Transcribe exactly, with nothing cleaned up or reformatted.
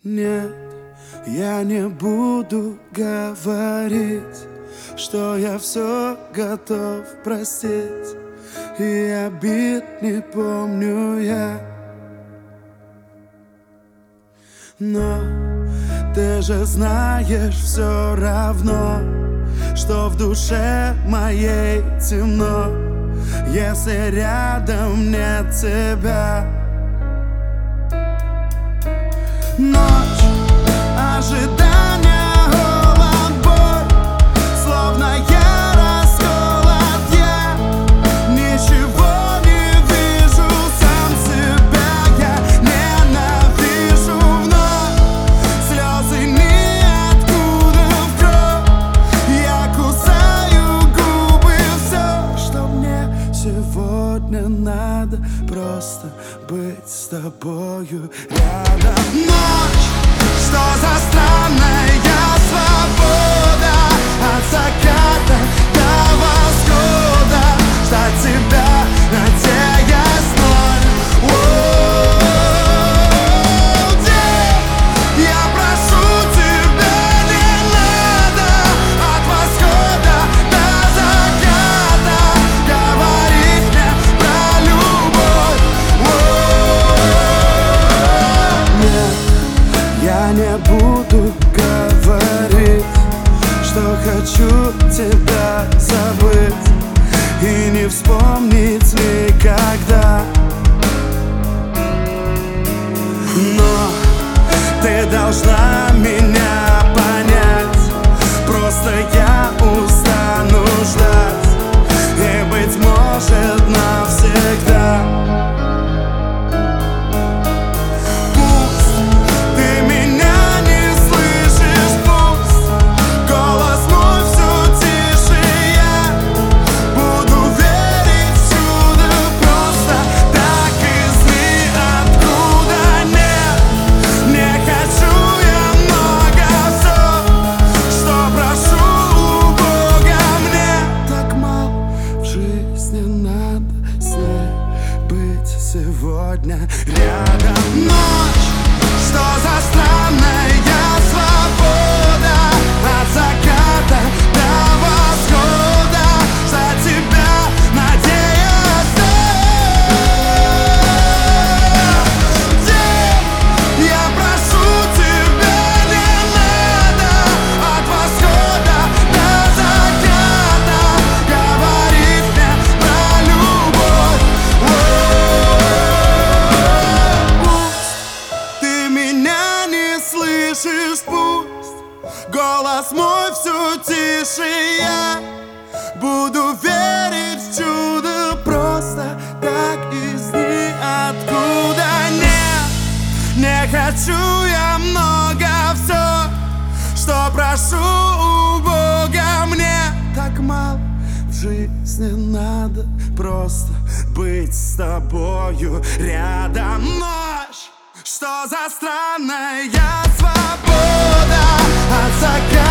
Нет, я не буду говорить, что я все готов простить, и обид не помню я. Но ты же знаешь все равно, что в душе моей темно, если рядом нет тебя. Ночь, ожидание, голод, боль, словно я расколот, я ничего не вижу, сам себя я ненавижу вновь. Слезы ниоткуда в кровь, я кусаю губы. Все, что мне сегодня надо, просто быть с тобою рядом. Ночь, что за странная свобода, от заката до восхода, ждать тебя, надеясь ноль. Воу, день, я прошу тебя, не надо, от восхода до заката говорить мне про любовь. Я не буду говорить, что хочу тебя забыть и не вспомнить никогда. Но ты должна меня понять, просто я устану ждать, и, быть может, навсегда. Сегодня рядом. Ночь, что за странная свобода, от заката до восхода, за тебя надеясь. День, я прошу тебя, не надо, от восхода до заката говорить мне про любовь. Слышишь, пусть голос мой все тише, я буду верить в чудо просто так из ниоткуда. Нет, не хочу я много, все, что прошу у Бога, мне так мало в жизни надо, просто быть с тобою рядом. Ночь, что за странная свобода, от заката